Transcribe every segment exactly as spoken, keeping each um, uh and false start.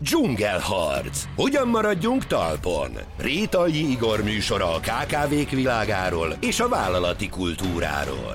Dzsungelharc. Hogyan maradjunk talpon? Rétai Igor műsora a ká ká vék világáról és a vállalati kultúráról.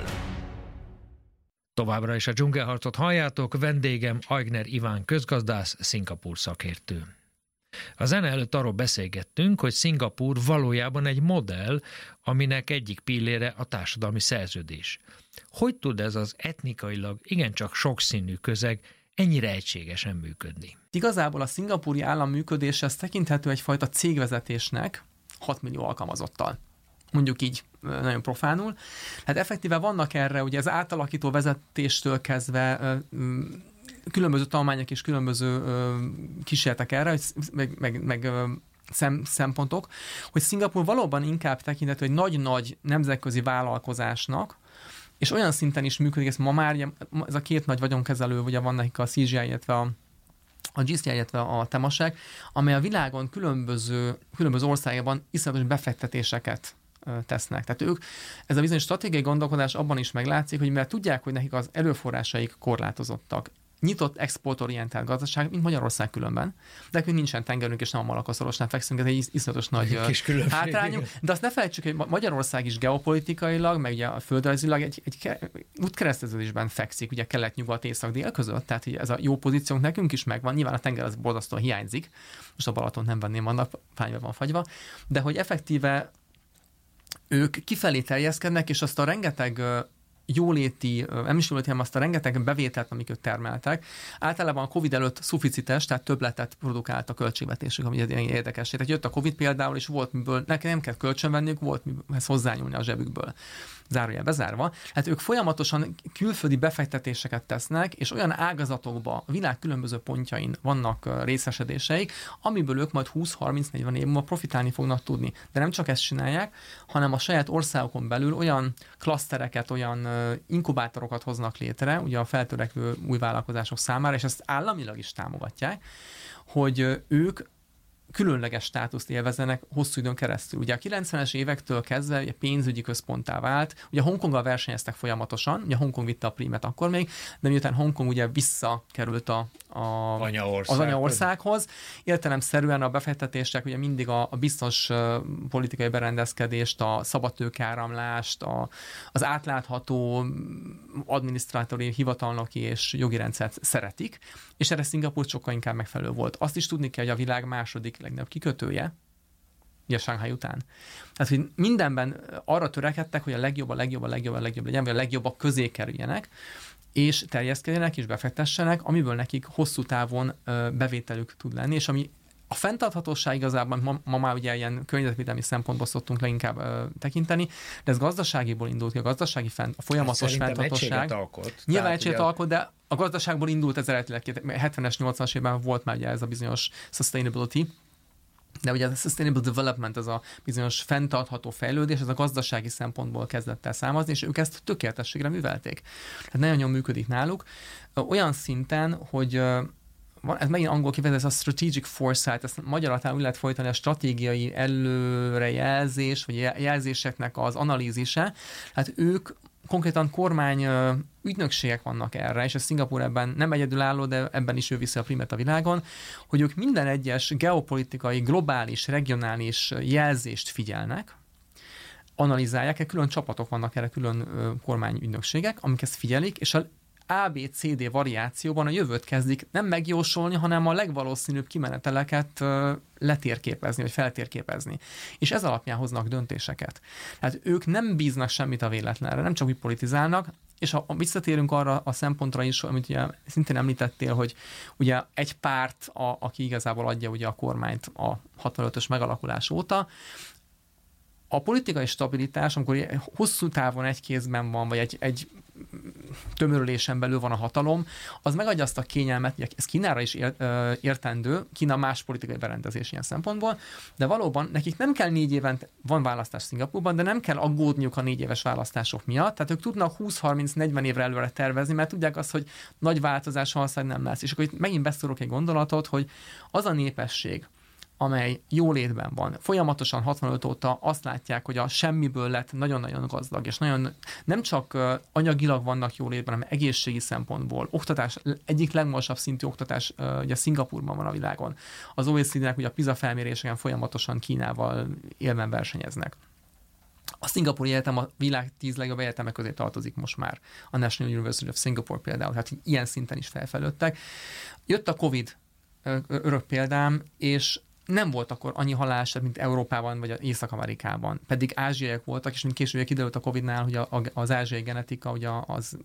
Továbbra is a Dzsungelharcot halljátok, vendégem Aigner Iván közgazdász, Szingapúr szakértő. A zene előtt arról beszélgettünk, hogy Szingapúr valójában egy modell, aminek egyik pillére a társadalmi szerződés. Hogy tud ez az etnikailag igencsak sokszínű közeg ennyire egységesen működni? Igazából a szingapúri állam működése az tekinthető egyfajta cégvezetésnek hat millió alkalmazottal. Mondjuk így nagyon profánul. Hát effektíve vannak erre, ugye az átalakító vezetéstől kezdve különböző tanulmányok és különböző kísérletek erre, hogy meg, meg, meg szem, szempontok, hogy Szingapúr valóban inkább tekinthető egy nagy-nagy nemzetközi vállalkozásnak, és olyan szinten is működik, ez ma már, ez a két nagy vagyonkezelő, ugye van nekik a cé gé i, illetve a, a gé cé i, illetve a Temasek, amely a világon különböző, különböző országban iszonyatos befektetéseket tesznek. Tehát ők, ez a bizonyos stratégiai gondolkodás abban is meglátszik, hogy mivel tudják, hogy nekik az erőforrásaik korlátozottak, nyitott exportorientált gazdaság, mint Magyarország különben, de nekünk nincsen tengerünk, és nem a Malakaszorosnál fekszünk, ez egy iszonyatos nagy hátrányunk. De azt ne felejtsük, hogy Magyarország is geopolitikailag, meg ugye a földrajzilag egy, egy útkereszteződésben fekszik, ugye kelet-nyugat, észak-dél között, tehát ez a jó pozíciónk nekünk is megvan, nyilván a tenger az borzasztóan hiányzik, most a Balatont nem venném, annak fányba van fagyva, de hogy effektíve ők kifelé terjeszkednek, és azt a rengeteg jóléti, nem is jóléti, hanem azt a rengeteg bevételt, amik ők termeltek. Általában a Covid előtt szuficites, tehát többletet produkált a költségvetésük, ami ilyen érdekes. Tehát jött a Covid például, és volt miből, nekem nem kell kölcsön venniük, volt mihez hozzányúlni a zsebükből. Zárójel bezárva. Hát ők folyamatosan külföldi befektetéseket tesznek, és olyan ágazatokba, a világ különböző pontjain vannak részesedéseik, amiből ők majd húsz-harminc-negyven év múlva profitálni fognak tudni. De nem csak ezt csinálják, hanem a saját országokon belül olyan klasztereket, olyan inkubátorokat hoznak létre, ugye a feltörekvő új vállalkozások számára, és ezt államilag is támogatják, hogy ők különleges státuszt élvezenek hosszú időn keresztül. Ugye a kilencvenes évektől kezdve ugye pénzügyi központtá vált, ugye Hongkonggal versenyeztek folyamatosan, ugye Hongkong vitte a prímet akkor még, de miután Hongkong ugye visszakerült a, a, anyaország, az anyaországhoz, értelemszerűen a befektetések ugye mindig a, a biztos politikai berendezkedést, a szabadtőkeáramlást, a, az átlátható adminisztrátori, hivatalnoki és jogi rendszert szeretik, és erre Szingapúr sokkal inkább megfelelő volt. Azt is tudni kell, hogy a világ második legnagyobb kikötője, ugye Shanghai után. Tehát, hogy mindenben arra törekedtek, hogy a legjobb, a legjobb, a legjobb, a legjobb legyen, vagy a legjobbak közé kerüljenek, és terjeszkedjenek, és befektessenek, amiből nekik hosszú távon bevételük tud lenni, és ami a fenntarthatóság igazából, ma, ma már ugye ilyen környezetvédelmi szempontból szoktunk leginkább ö, tekinteni, de ez gazdaságiból indult ki, a gazdasági fent, a folyamatos hát fenntarthatóság. Alkot. Nyilván egységet alkot, de a gazdaságból indult ez eredetileg, hetvenes, nyolcvanas évben volt már ugye ez a bizonyos sustainability, de ugye a sustainable development, ez a bizonyos fenntartható fejlődés, ez a gazdasági szempontból kezdett el számozni, és ők ezt tökéletességre művelték. Tehát nagyon jól működik náluk. Olyan szinten, hogy van, ez megint angol kifejezés, ez a strategic foresight, ezt magyarul úgy lehet folytani, a stratégiai előrejelzés, vagy jelzéseknek az analízise. Hát ők konkrétan kormány ügynökségek vannak erre, és a Szingapúr ebben nem egyedülálló, de ebben is ő viszi a primet a világon, hogy ők minden egyes geopolitikai, globális, regionális jelzést figyelnek, analizálják, külön csapatok vannak erre, külön kormányügynökségek, amik ezt figyelik, és a á bé cé dé variációban a jövőt kezdik nem megjósolni, hanem a legvalószínűbb kimeneteleket letérképezni, vagy feltérképezni. És ez alapján hoznak döntéseket. Tehát ők nem bíznak semmit a véletlenre, nem csak úgy politizálnak, és ha visszatérünk arra a szempontra is, amit ugye szintén említettél, hogy ugye egy párt, a, aki igazából adja ugye a kormányt a hatvanötös megalakulás óta, a politikai stabilitás, amikor hosszú távon egy kézben van, vagy egy, egy tömörülésen belül van a hatalom, az megadja azt a kényelmet, hogy ez Kínára is értendő, Kína más politikai berendezés ilyen szempontból, de valóban nekik nem kell négy éven, van választás Szingapúrban, de nem kell aggódniuk a négy éves választások miatt, tehát ők tudnak húsz-harminc-negyven évre előre tervezni, mert tudják azt, hogy nagy változás valószínűleg nem lesz. És akkor itt megint beszélok egy gondolatot, hogy az a népesség, amely jólétben van, folyamatosan hatvanöt óta azt látják, hogy a semmiből lett nagyon-nagyon gazdag, és nagyon nem csak anyagilag vannak jólétben, hanem egészségi szempontból. Oktatás, egyik legmagasabb szintű oktatás ugye Szingapurban van a világon. Az o e cé dé-nek ugye a PISA felméréseken folyamatosan Kínával élven versenyeznek. A Szingapúri Egyetem a világ tíz legjobb egyetemek közé tartozik most már. A National University of Singapore például, tehát ilyen szinten is felfejlődtek. Jött a Covid, örök példám, és nem volt akkor annyi haláleset, mint Európában vagy Észak-Amerikában. Pedig ázsiaiak voltak, és mint később kiderült a Covidnál, hogy az ázsiai genetika ugye az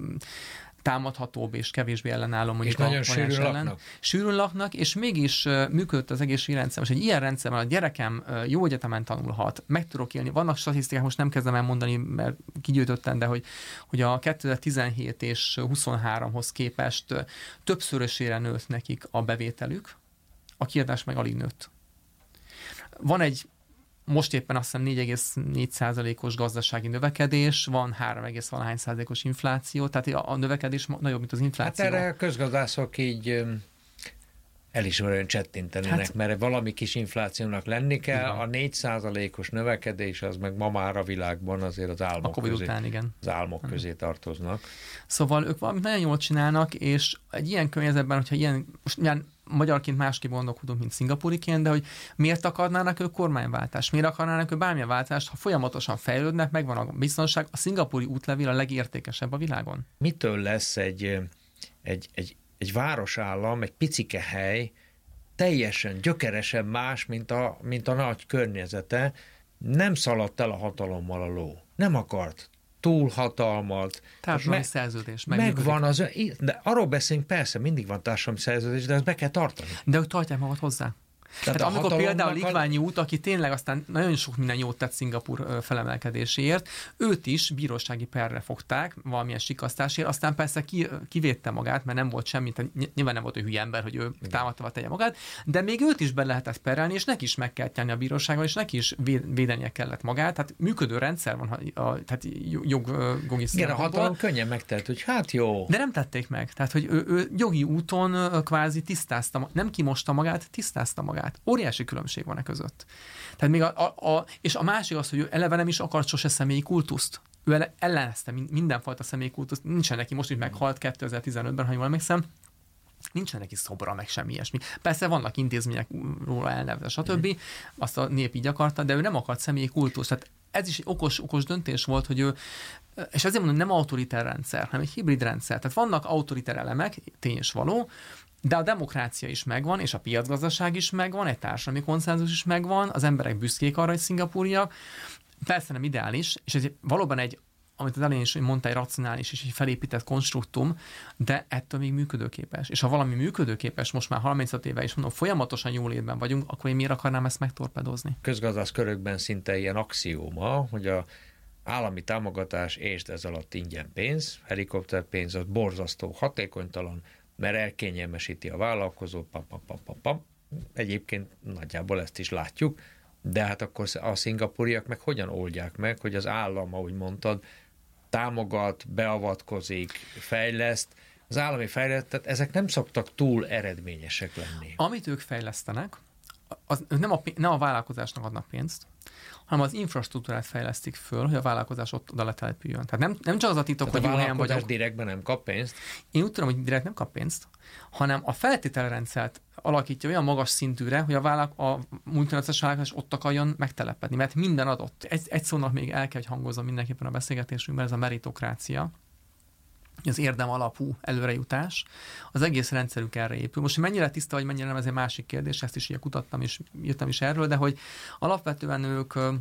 támadhatóbb és kevésbé ellenálló mondjuk és nagyon sűrűn laknak. Sűrűn laknak, és mégis működött az egészségügyi rendszer. Most egy ilyen rendszerben a gyerekem jó egyetemen tanulhat, meg tudok élni. Vannak statisztikák, most nem kezdem el mondani, mert kigyűjtöttem, de hogy, hogy a kétezer-tizenhét és huszonháromhoz képest többszörösére nőtt nekik a bevételük, a kiadás meg alig nőtt. Van egy most éppen azt hiszem négy egész négy százalékos gazdasági növekedés, van három egész valahány százalékos infláció, tehát a növekedés nagyobb, mint az infláció. Hát erre a közgazdászok így elismerően csettintenének, hát, mert valami kis inflációnak lenni kell, igen. A négy százalékos növekedés az meg ma már a világban azért az álmok, közé, után, igen. az álmok hmm. közé tartoznak. Szóval ők valamit nagyon jól csinálnak, és egy ilyen környezetben, hogyha ilyen, most milyen magyarként másképp gondolkodunk, mint szingapúriként, de hogy miért akarnának ők kormányváltást? Miért akarnának ők bármilyen váltást, ha folyamatosan fejlődnek, megvan a biztonság, a szingapúri útlevél a legértékesebb a világon. Mitől lesz egy, egy, egy, egy városállam, egy picike hely, teljesen, gyökeresen más, mint a, mint a nagy környezete, nem szaladt el a hatalommal a ló. Nem akart túlhatalmat. Társadalmi me- szerződés. Megvan az, de arról beszélünk, persze, mindig van társadalmi szerződés, de ezt be kell tartani. De ők tartják magad hozzá. Tehát, Tehát amikor például Ligványi út, aki tényleg aztán nagyon sok minden jót tett Szingapúr felemelkedéséért, őt is bírósági perre fogták valamilyen sikasztásért, aztán persze ki, kivédte magát, mert nem volt semmi, nyilván nem volt egy hülye ember, hogy ő támadta tegye magát, de még őt is be lehetett perelni, és neki is meg kellett járni a bíróságon, és neki is védenie kellett magát. Tehát működő rendszer van, a, tehát jogjogi Igen, a hatalom könnyen megtelt, hogy hát jó. De nem tették meg. Tehát, hogy ő, ő jogi úton kvázi tisztázta, nem kimosta magát, tisztázta magát. Óriási különbség van e között. Tehát még a, a, a, és a másik az, hogy ő eleve nem is akart sose személyi kultuszt. Ő ellenezte mindenfajta személyi kultuszt. Nincsen neki, most is meghalt kétezer-tizenötben, ha jól emlékszem, nincsen neki szobra, meg semmi ilyesmi. Persze vannak intézmények róla elnevezve, stb. Azt a nép így akarta, de ő nem akart személyi kultuszt. Tehát ez is egy okos, okos döntés volt, hogy ő, és ezért mondom, nem autoriter rendszer, hanem egy hibrid rendszer. Tehát vannak autoriter elemek, tény és való, de a demokrácia is megvan, és a piacgazdaság is megvan, egy társadalmi konszenzus is megvan, az emberek büszkék arra, hogy szingapúriak. Persze nem ideális, és ez valóban egy, amit az elején is mondta, egy racionális és egy felépített konstruktum, de ettől még működőképes. És ha valami működőképes, most már harmincöt éve is mondom, folyamatosan jól létben vagyunk, akkor én miért akarnám ezt megtorpedozni? Közgazdász körökben szinte ilyen axióma, hogy a állami támogatás és ez alatt ingyen pénz, helikopterpénz, az borzasztó, hatékonytalan, mert elkényelmesíti a vállalkozót, pam, pam, pam, pam, pam. Egyébként nagyjából ezt is látjuk, de hát akkor a szingapúriak meg hogyan oldják meg, hogy az állam, ahogy mondtad, támogat, beavatkozik, fejleszt. Az állami fejlesztett, ezek nem szoktak túl eredményesek lenni. Amit ők fejlesztenek, az nem a, nem a vállalkozásnak adnak pénzt, hanem az infrastruktúrát fejlesztik föl, hogy a vállalkozás ott oda letelepüljön. Tehát nem, nem csak az a titok, tehát hogy a jó helyen vagyok. direktben nem kap pénzt? Én úgy tudom, hogy direkt nem kap pénzt, hanem a feltételrendszert alakítja olyan magas szintűre, hogy a, vállalk, a multinacionális vállalkozás ott akarjon megtelepedni, mert minden adott. Egy, egy szónak még el kell, hogy hangozom mindenképpen a beszélgetésünkben, ez a meritokrácia, az érdem alapú előrejutás, az egész rendszerük erre épül. Most mennyire tiszta, vagy mennyire nem, ez egy másik kérdés, ezt is ugye kutattam, és jöttem is erről, de hogy alapvetően ők az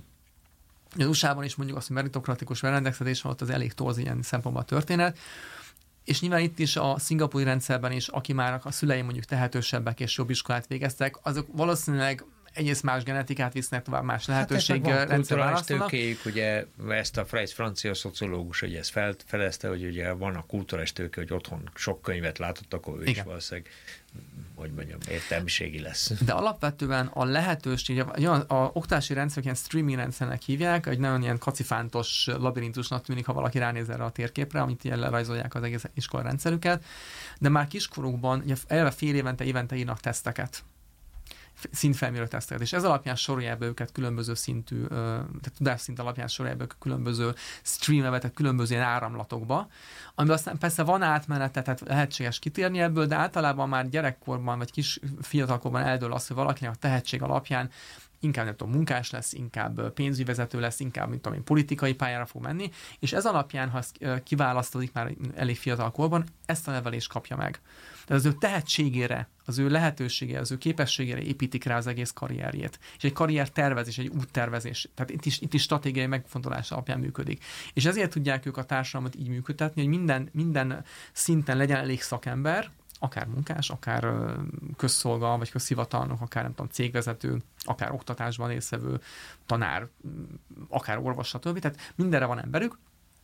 u es á-ban is mondjuk azt, hogy meritokratikus berendezkedés van, ott az elég torz ilyen szempontból a történet, és nyilván itt is a szingapúri rendszerben is, aki már a szülei mondjuk tehetősebbek és jobb iskolát végeztek, azok valószínűleg egész más genetikát visznek tovább, más lehetőség hát rendszer választanak. Tőkéjük, ugye ezt a Freis francia szociológus, hogy ezt felfedezte, hogy ugye van a kulturális tőke, hogy otthon sok könyvet látott, akkor ő Igen. is valószínűleg, hogy mondjam, értelmiségi lesz. De alapvetően a lehetőség, a, a, a oktatási rendszer, ilyen streaming rendszernek hívják, egy nagyon ilyen kacifántos labirintusnak tűnik, ha valaki ránéz erre a térképre, amit ilyen lerajzolják az egész iskola rendszerüket, de már kiskorukban, ugye eleve fél évente, évente írnak teszteket. szintfelmérő teszteket, és ez alapján sorolják be őket különböző szintű, tehát tudásszint alapján sorolják be őket különböző streambe, tehát különböző ilyen áramlatokba, amiben aztán persze van átmenete, tehát lehetséges kitérni ebből, de általában már gyerekkorban, vagy kis fiatalkorban eldől az, hogy valakinek a tehetség alapján inkább nem tudom, munkás lesz, inkább pénzügyi vezető lesz, inkább, mint tudom én, politikai pályára fog menni, és ez alapján, ha kiválasztódik már elég fiatal korban, ezt a nevelést kapja meg. Tehát az ő tehetségére, az ő lehetőségére, az ő képességére építik rá az egész karrierjét. És egy karrier tervezés, egy úttervezés, tehát itt is, itt is stratégiai megfontolás alapján működik. És ezért tudják ők a társadalmat így működtetni, hogy minden, minden szinten legyen elég szakember, akár munkás, akár közszolga, vagy közhivatalnok, akár nem tudom, cégvezető, akár oktatásban résztvevő, tanár, akár orvos, stb. Tehát mindenre van emberük,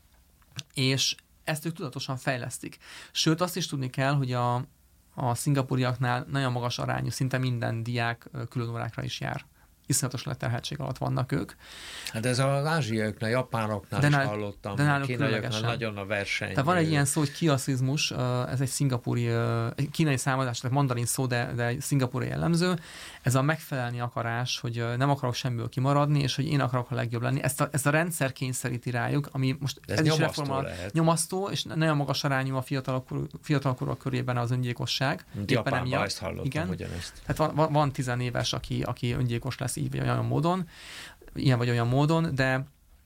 és ezt ők tudatosan fejlesztik. Sőt, azt is tudni kell, hogy a, a szingapúriaknál nagyon magas arányú, szinte minden diák különórákra is jár. Iszonyatos leterheltség alatt vannak ők. Hát ez az ázsiaiaknál, japánoknál is hallottam, de a kínaiaknál nagyon a verseny. Tehát van egy ilyen szó, hogy kiaszizmus, ez egy szingapúri, egy kínai származású, tehát mandarin szó, de, de szingapúri jellemző. Ez a megfelelni akarás, hogy nem akarok semmiből kimaradni, és hogy én akarok a legjobb lenni. Ezt a, ezt a rendszer kényszeríti rájuk, ami most ez, ez is reformál, nyomasztó, és nagyon magas arányú a fiatalkorúak körében az öngyilkosság. Mint Japánban ezt hallottam, igen. Ugyanezt. Tehát van, van, van tizenéves, aki, aki öngyilkos lesz így vagy olyan módon, ilyen vagy olyan módon, de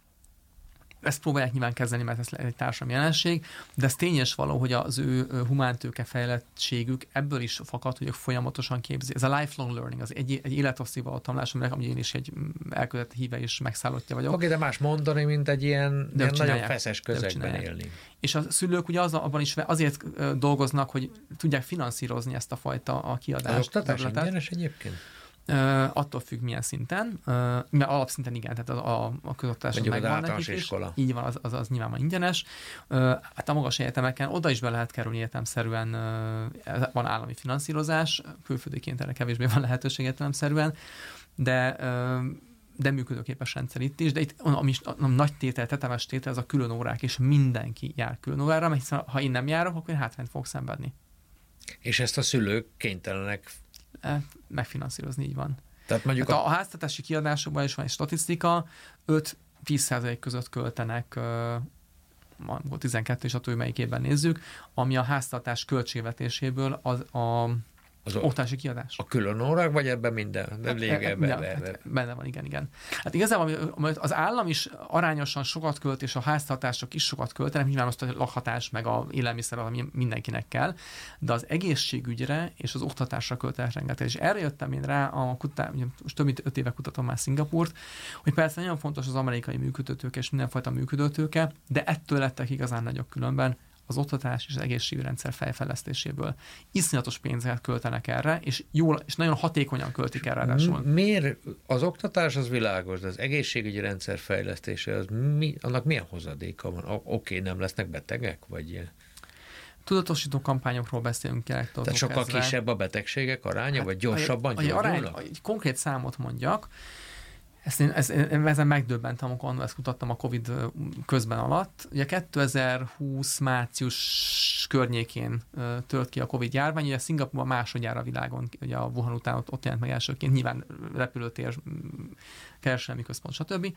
ezt próbálják nyilván kezelni, mert ez egy társadalmi jelenség, de ez tényes való, hogy az ő humántőke fejlettségük ebből is fakad, hogy ők folyamatosan képzi. Ez a lifelong learning, az egy, egy élethosszívaló tanulás, aminek én is egy elkövetett híve és megszállottja vagyok. Oké, de más mondani, mint egy ilyen, ilyen nagyon feszes közegben élni. És a szülők ugye az, abban is azért dolgoznak, hogy tudják finanszírozni ezt a fajta a kiadást. Az oktatás ingyenes egyébként? Uh, attól függ, milyen szinten, uh, mert alapszinten igen, tehát a, a, a közoktatás megvan nekik is. Így van, az, az, az nyilván ingyenes. Uh, hát a magas egyetemeken oda is be lehet kerülni értelemszerűen, uh, van állami finanszírozás, külföldiként erre kevésbé van lehetőség értelemszerűen, de uh, de működőképes rendszer itt is, de itt ami, a nagy tétel, tetemes tétel, az a külön órák, és mindenki jár külön órára, mert hiszen ha én nem járok, akkor én hátrányt fogok szenvedni. És ezt a szülők kénytelenek megfinanszírozni, így van. Tehát mondjuk hát a, a háztartási kiadásokban is van egy statisztika, öt-tíz százalék között költenek, uh, tizenkettő és attól, melyik évben nézzük, ami a háztartás költségvetéséből az a az oktatási kiadás. A külön órák, vagy ebben minden? Nem lényegében benne, hát benne van, igen, igen. Hát igazából az állam is arányosan sokat költ, és a háztartások is sokat költenek, nyilván azt a lakhatás, meg a élelmiszer, ami mindenkinek kell, de az egészségügyre és az oktatásra költenek rengeteg. És erre jöttem én rá, a kutá, most több mint öt éve kutatom már Szingapúrt, hogy persze nagyon fontos az amerikai működőtőke és mindenfajta működőtőke, de ettől lettek igazán nagyok különben az oktatás és az egészségügyi rendszer fejlesztéséből. Iszonyatos pénzeket költenek erre, és jól, és nagyon hatékonyan költik erre ráadásul. Miért az oktatás az világos, de az egészségügyi rendszer fejlesztése, az mi, annak milyen hozadéka van? Oké, okay, nem lesznek betegek, vagy... Tudatosító kampányokról beszélünk. Tehát sokkal ezzel. Kisebb a betegségek aránya, hát, vagy gyorsabban gyógyulnak? Egy konkrét számot mondjak, Ezt én, ezt, én ezen megdöbbentem, amikor ezt kutattam a Covid közben alatt. Ugye kétezer-húsz március környékén tört ki a Covid járvány, ugye Szingapúrban másodjára a világon, ugye a Wuhan után ott, ott jelent meg elsőként, nyilván repülőtér, kereskedelmi központ, stb.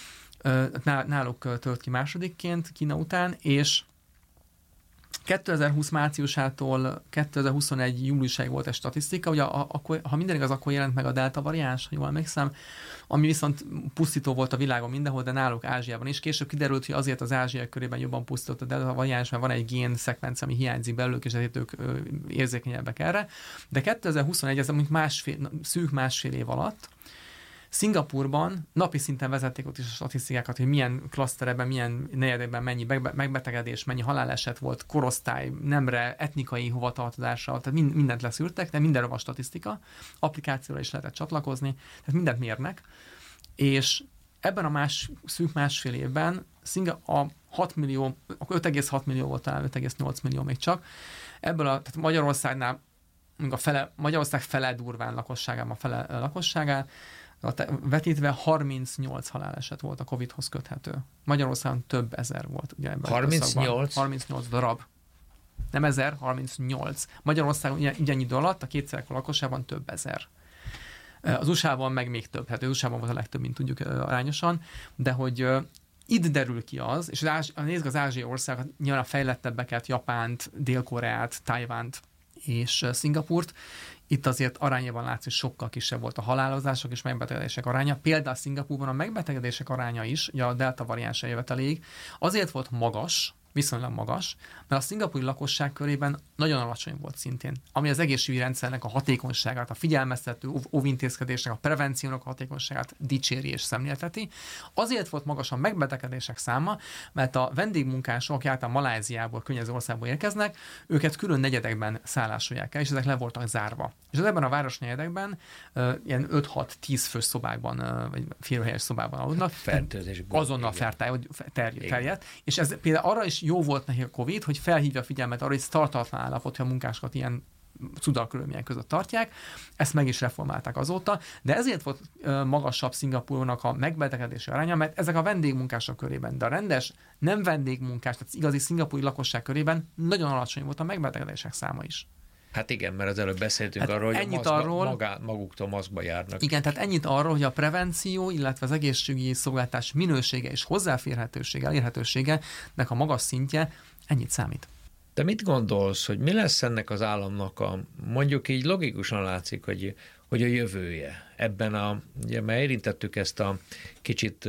Náluk tört ki másodikként Kína után, és kétezer-húsz márciusától kétezer-huszonegy júliusáig volt egy statisztika, ugye akkor, ha minden igaz, akkor jelent meg a delta variáns, ha jól emlékszem, ami viszont pusztító volt a világon mindenhol, de náluk Ázsiában is. Később kiderült, hogy azért az ázsiai körében jobban pusztított a delta variáns, mert van egy gén szekvencia, ami hiányzik belőlük, és ezért ők érzékenyebbek erre. De kétezer-huszonegy, ez mondjuk másfél, szűk másfél év alatt, Szingapúrban napi szinten vezették ott is a statisztikákat, hogy milyen klasztereben, milyen negyedekben mennyi megbetegedés, mennyi haláleset volt, korosztály, nemre, etnikai hovatartozásra, tehát mindent leszűrtek, de mindenről van statisztika, applikációra is lehetett csatlakozni, tehát mindent mérnek, és ebben a más, szűk másfél évben Szinga a hat millió, öt egész hat millió volt talán, öt egész nyolc millió még csak, ebből a, tehát Magyarországnál, a fele, Magyarország fele durván lakosságában, a fele lakosságán, vetítve harmincnyolc haláleset volt a Covidhoz köthető. Magyarországon több ezer volt. Ugye ebben harmincnyolc? harmincnyolc darab. Nem ezer, harmincnyolc. Magyarországon ilyen idő alatt a kétszerek a lakosságban több ezer. Az u es á-ban meg még több, hát az u es á-ban volt a legtöbb, mint tudjuk arányosan, de hogy itt derül ki az, és az ázs, nézd az ázsiai országokat, nyilván a fejlettebbeket, Japánt, Dél-Koreát, Tajvánt és Szingapurt, itt azért arányában látszik, hogy sokkal kisebb volt a halálozások és megbetegedések aránya. Például Szingapúrban a megbetegedések aránya is, ugye a delta variáns eljöveteléig, azért volt magas, viszonylag magas, mert a szingapúri lakosság körében nagyon alacsony volt szintén, ami az egészségügyi rendszernek a hatékonyságát, a figyelmeztető óvintézkedésnek, a prevenciónak a hatékonyságát dicséri és szemlélteti. Azért volt magas a megbetegedések száma, mert a vendégmunkások, akik általában Maláziából, környező országból érkeznek, őket külön negyedekben szállásolják el, és ezek le voltak zárva. És ebben a városnegyedekben uh, ilyen öt-hat-tíz fős szobákban, uh, vagy félhelyes szobában aludnak. Fertőzés. Azonnal terjedt. És ez például arra is jó volt neki a Covid, hogy felhívja a figyelmet arra, hogy ez tartatlan állapot, hogy a munkásokat ilyen cudarkörülmények között tartják. Ezt meg is reformálták azóta, de ezért volt magasabb Szingapúrnak a megbetegedési aránya, mert ezek a vendégmunkások körében, de a rendes, nem vendégmunkás, tehát igazi szingapúri lakosság körében nagyon alacsony volt a megbetegedések száma is. Hát igen, mert az előbb beszéltünk hát arról, hogy ennyit maszkba, arról, magá, maguktól maszkba járnak. Igen, tehát ennyit arról, hogy a prevenció, illetve az egészségügyi szolgáltatás minősége és hozzáférhetősége, elérhetősége, nek a magas szintje, ennyit számít. De mit gondolsz, hogy mi lesz ennek az államnak a, mondjuk így logikusan látszik, hogy, hogy a jövője ebben a, ugye már érintettük ezt a kicsit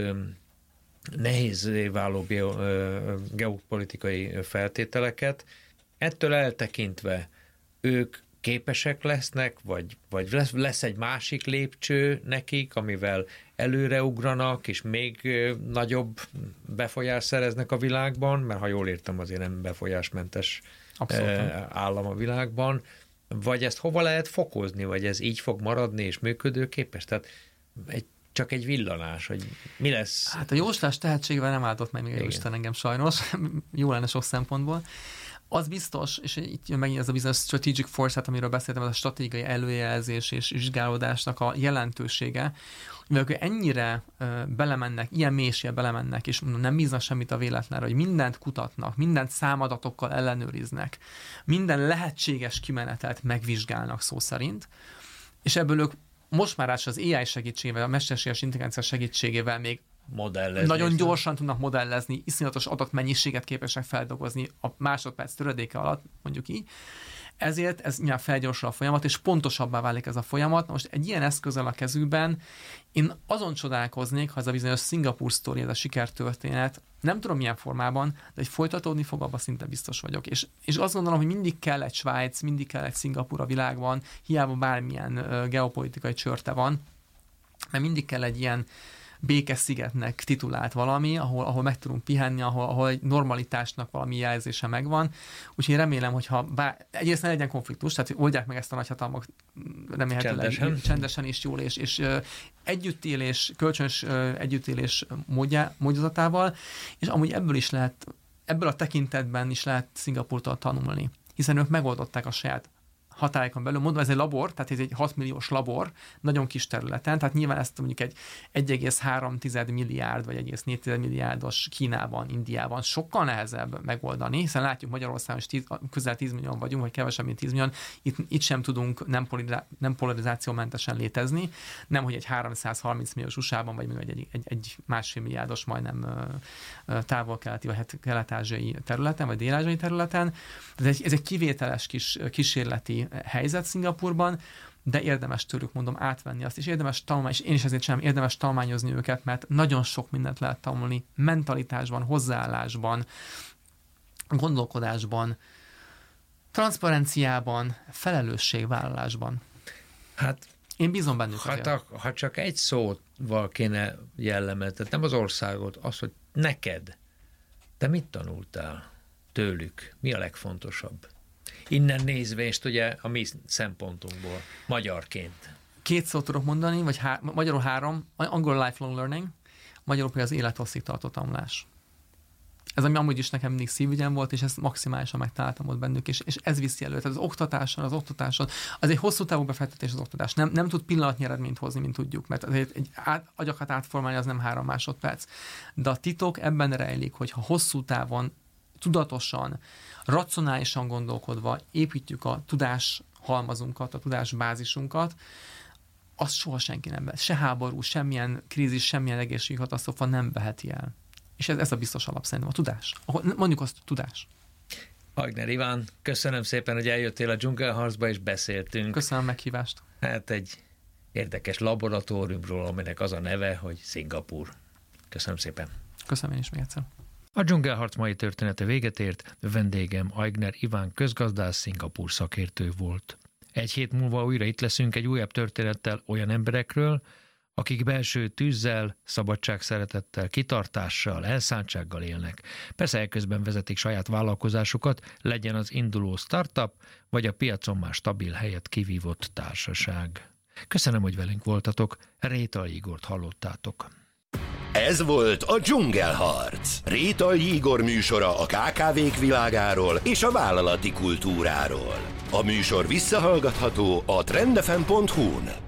nehézzé váló bio, geopolitikai feltételeket, ettől eltekintve ők képesek lesznek, vagy, vagy lesz, lesz egy másik lépcső nekik, amivel előreugranak, és még nagyon befolyást szereznek a világban, mert ha jól értem, azért nem befolyásmentes Abszolút. állam a világban, vagy ezt hova lehet fokozni, vagy ez így fog maradni, és működőképes? Tehát egy, csak egy villanás, hogy mi lesz? Hát a jóslás tehetségével nem áldott meg még Isten engem sajnos, jó lenne sok szempontból. Az biztos, és itt jön megint ez a bizonyos strategic foresight, amiről beszéltem, ez a stratégiai előjelzés és vizsgálódásnak a jelentősége, mivel ők ennyire uh, belemennek, ilyen mélységbe belemennek, és mondom, nem bíznak semmit a véletlenre, hogy mindent kutatnak, mindent számadatokkal ellenőriznek, minden lehetséges kimenetelt megvizsgálnak szó szerint, és ebből ők most már az á i segítségével, a mesterséges intelligencia segítségével még modellezni. Nagyon gyorsan tudnak modellezni, iszonyatos adatmennyiséget képesek feldolgozni a másodperc töredéke alatt, mondjuk így. Ezért ez nyilván felgyorsul a folyamat, és pontosabbá válik ez a folyamat. Most egy ilyen eszközzel a kezükben én azon csodálkoznék, ha ez a bizonyos Szingapúr sztori, ez a sikertörténet, nem tudom milyen formában, de hogy folytatódni fog, abban szinte biztos vagyok. És, és azt gondolom, hogy mindig kell egy Svájc, mindig kell egy Szingapúr a világban, hiába bármilyen uh, geopolitikai csörte van, mert mindig kell egy ilyen békeszigetnek titulált valami, ahol, ahol meg tudunk pihenni, ahol, ahol egy normalitásnak valami jelzése megvan. Úgyhogy én remélem, hogyha bár, egyrészt ne legyen konfliktus, tehát hogy oldják meg ezt a nagyhatalmak remélhetőleg csendesen, csendesen és jól, és, és uh, együttélés, kölcsönös uh, együttélés módja, módozatával, és amúgy ebből is lehet, ebből a tekintetben is lehet Szingapúrtól tanulni, hiszen ők megoldották a saját hatályokon belül, mondom, ez egy labor, tehát ez egy hat milliós labor, nagyon kis területen, tehát nyilván ezt mondjuk egy egy egész három milliárd vagy egy egész négy milliárdos Kínában, Indiában sokkal nehezebb megoldani, hiszen látjuk Magyarországon is tíz, közel tíz millió vagyunk, vagy kevesebb, mint tíz millió, itt, itt sem tudunk nem, polizá, nem polarizációmentesen létezni, nem, hogy egy háromszázharminc milliós u es á-ban, vagy egy, egy, egy, egy másfél milliárdos majdnem távol-keleti, vagy kelet-ázsiai területen, vagy dél-ázsiai területen. Ez egy, ez egy kivételes kis kísérleti helyzet Szingapúrban, de érdemes tőlük, mondom, átvenni azt, és érdemes tanulmányozni, és én is ezért sem érdemes tanulmányozni őket, mert nagyon sok mindent lehet tanulni mentalitásban, hozzáállásban, gondolkodásban, transzparenciában, felelősségvállalásban. Hát én bízom bennük. Hát a, ha csak egy szóval kéne jellemet, nem az országot, az, hogy neked, te mit tanultál tőlük? Mi a legfontosabb? Innen nézve, és ugye a mi szempontunkból, magyarként. Két szót tudok mondani, vagy há- magyarul három, angol lifelong learning, magyarul pedig az élethosszig tartó tanulás. Ez ami amúgy is nekem mindig szívügyem volt, és ezt maximálisan megtaláltam ott bennük, és, és ez viszi elő. Tehát az oktatáson, az oktatáson, az egy hosszú távú befektetés az oktatás. Nem, nem tud pillanatnyi eredményt hozni, mint tudjuk, mert azért egy át, agyakat átformálni az nem három másodperc. De a titok ebben rejlik, hogy ha hosszú távon, tudatosan, racionálisan gondolkodva építjük a tudáshalmazunkat, a tudásbázisunkat, azt soha senki nem vehet. Se háború, semmilyen krízis, semmilyen egészségügyi katasztrófa nem veheti el. És ez, ez a biztos alap szerintem, a tudás. Mondjuk azt, tudás. Aigner Iván, köszönöm szépen, hogy eljöttél a dzsungelharcba, és beszéltünk. Köszönöm a meghívást. Hát egy érdekes laboratóriumról, aminek az a neve, hogy Szingapúr. Köszönöm szépen. Köszönöm én is még egyszer. A dzsungelharc mai története véget ért, vendégem Aigner Iván közgazdász, Szingapúr szakértő volt. Egy hét múlva újra itt leszünk egy újabb történettel olyan emberekről, akik belső tűzzel, szabadságszeretettel, kitartással, elszántsággal élnek. Persze eközben vezetik saját vállalkozásukat, legyen az induló startup, vagy a piacon már stabil helyet kivívott társaság. Köszönöm, hogy velünk voltatok, Rétai Igort hallottátok. Ez volt a Dzsungelharc. Rétai Igor műsora a ká ká vék világáról és a vállalati kultúráról. A műsor visszahallgatható a trendefem pont hu-n.